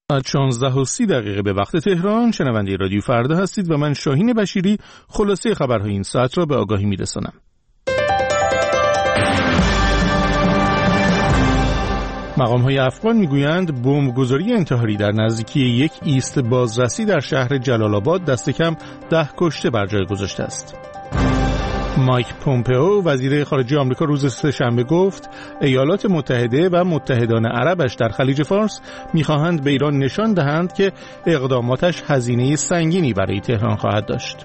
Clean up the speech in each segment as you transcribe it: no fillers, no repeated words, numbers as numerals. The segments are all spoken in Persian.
16:30 به وقت تهران شنونده رادیو فردا هستید و من شاهین بشیری خلاصه خبرهای این ساعت را به آگاهی میرسانم. مقام‌های افغان میگویند بمبگذاری انتحاری در نزدیکی یک ایست بازرسی در شهر جلال آباد دست کم 10 کشته بر جای گذاشته است. مایک پومپئو وزیر خارجه آمریکا روز سه‌شنبه گفت ایالات متحده و متحدان عربش در خلیج فارس می‌خواهند به ایران نشان دهند که اقداماتش هزینه سنگینی برای تهران خواهد داشت.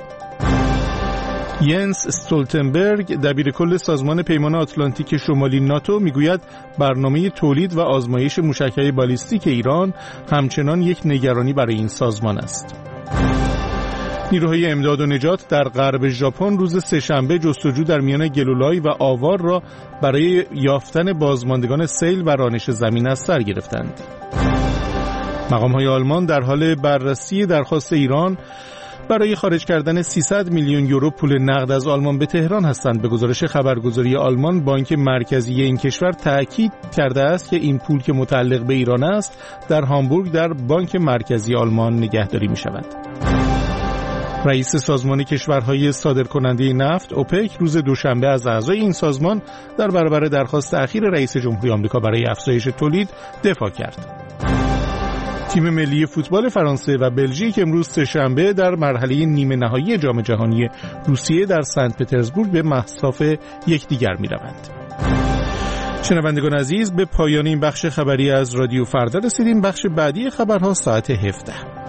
ینس استولتنبرگ دبیرکل سازمان پیمان آتلانتیک شمالی ناتو میگوید برنامه تولید و آزمایش موشک‌های بالیستیک ایران همچنان یک نگرانی برای این سازمان است. نیروهای امداد و نجات در غرب ژاپن روز سه‌شنبه جستجو در میان گلولای و آوار را برای یافتن بازماندگان سیل و رانش زمین از سر گرفتند. مقام‌های آلمان در حال بررسی درخواست ایران برای خارج کردن 300 میلیون یورو پول نقد از آلمان به تهران هستند. به گزارش خبرگزاری آلمان، بانک مرکزی این کشور تأکید کرده است که این پول که متعلق به ایران است در هامبورگ در بانک مرکزی آلمان نگهداری می‌شود. رئیس سازمان کشورهای صادرکننده نفت اوپک روز دوشنبه از اعضای این سازمان در برابر درخواست اخیر رئیس جمهوری آمریکا برای افزایش تولید دفاع کرد. تیم ملی فوتبال فرانسه و بلژیک امروز سه‌شنبه در مرحله نیمه نهایی جام جهانی روسیه در سنت پترزبورگ به مصاف یکدیگر می‌روند. شنوندگان عزیز، به پایان این بخش خبری از رادیو فردا رسیدیم. بخش بعدی خبرها ساعت 17.